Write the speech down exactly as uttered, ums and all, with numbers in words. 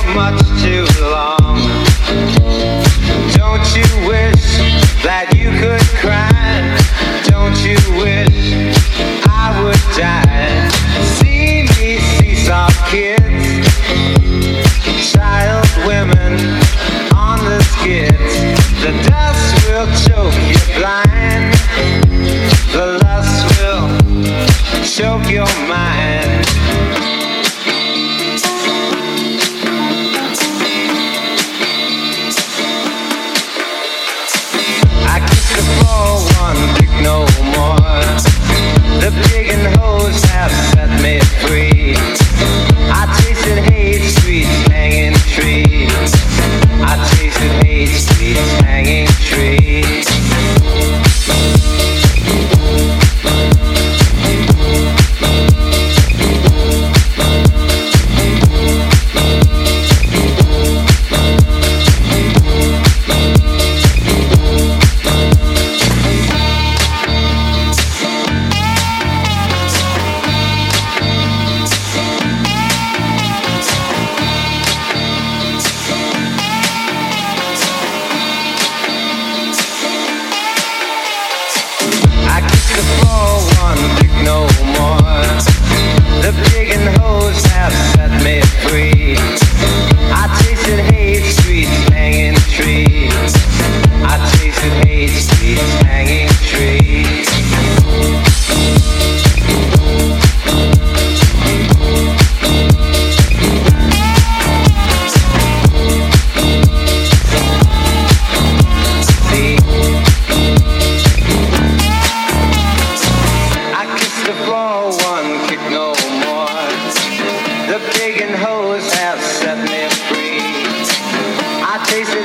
much too long. Don't you wish that you could cry? Don't you wish I would die? See me, see soft kids, child women on the skids. The dust will choke you blind. The lust will choke your mind. I kiss the floor, one kick no more. The pig and hose have set me free. I tasted hate streets, hanging trees. I tasted hate streets, hanging trees. The pig and hose have set me free. I tasted hate streets, hanging trees. I tasted hate streets, hanging trees. See, I kissed the floor, one kick no more. The pig and hose have set me free. I tasted